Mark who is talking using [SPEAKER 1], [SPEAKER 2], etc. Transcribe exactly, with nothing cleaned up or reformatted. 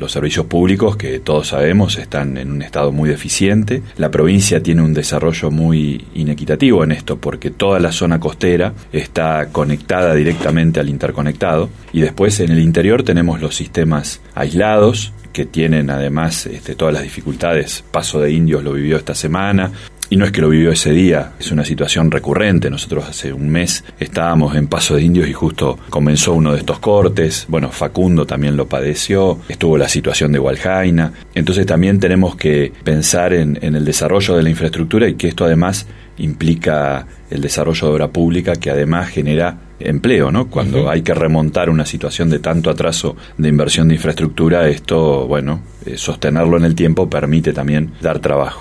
[SPEAKER 1] Los servicios públicos, que todos sabemos, están en un estado muy deficiente. La provincia tiene un desarrollo muy inequitativo en esto, porque toda la zona costera está conectada directamente al interconectado, y después en el interior tenemos los sistemas aislados, que tienen además este, todas las dificultades. Paso de Indios lo vivió esta semana, y no es que lo vivió ese día, es una situación recurrente. Nosotros hace un mes estábamos en Paso de Indios y justo comenzó uno de estos cortes. Bueno, Facundo también lo padeció, estuvo la situación de Hualjaina. Entonces también tenemos que pensar en, en el desarrollo de la infraestructura, y que esto además implica el desarrollo de obra pública, que además genera empleo, ¿no? Cuando uh-huh. hay que remontar una situación de tanto atraso de inversión de infraestructura, esto, bueno, eh, sostenerlo en el tiempo permite también dar trabajo.